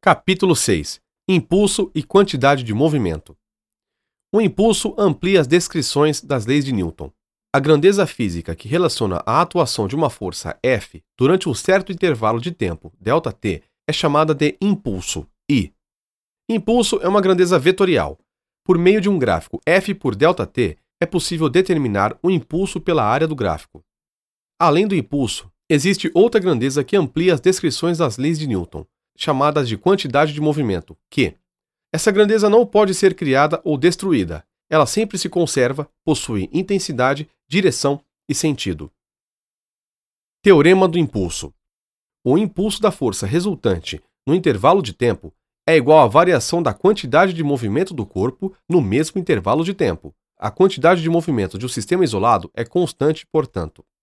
Capítulo 6. Impulso e quantidade de movimento. O impulso amplia as descrições das leis de Newton. A grandeza física que relaciona a atuação de uma força F durante um certo intervalo de tempo, ΔT, é chamada de impulso, I. Impulso é uma grandeza vetorial. Por meio de um gráfico F por ΔT, é possível determinar o impulso pela área do gráfico. Além do impulso, existe outra grandeza que amplia as descrições das leis de Newton, chamadas de quantidade de movimento, Q. Essa grandeza não pode ser criada ou destruída. Ela sempre se conserva, possui intensidade, direção e sentido. Teorema do impulso. O impulso da força resultante no intervalo de tempo é igual à variação da quantidade de movimento do corpo no mesmo intervalo de tempo. A quantidade de movimento de um sistema isolado é constante, portanto.